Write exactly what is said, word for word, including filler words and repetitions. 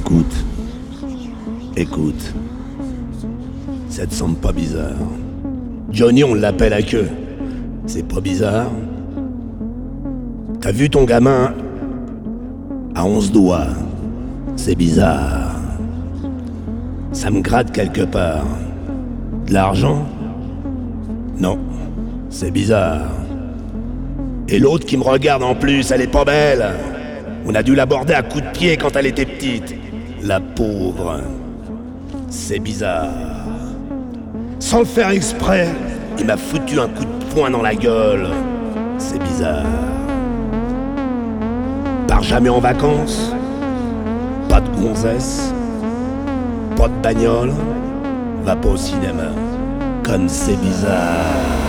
Écoute, écoute, ça te semble pas bizarre? Johnny, on l'appelle à queue. C'est pas bizarre? T'as vu ton gamin à onze doigts? C'est bizarre. Ça me gratte quelque part. De l'argent? Non, c'est bizarre. Et l'autre qui me regarde en plus, elle est pas belle. On a dû l'aborder à coups de pied quand elle était petite. La pauvre. C'est bizarre. Sans le faire exprès, il m'a foutu un coup de poing dans la gueule. C'est bizarre. Pars jamais en vacances. Pas de gonzesse. Pas de bagnole. Va pas au cinéma. Comme c'est bizarre.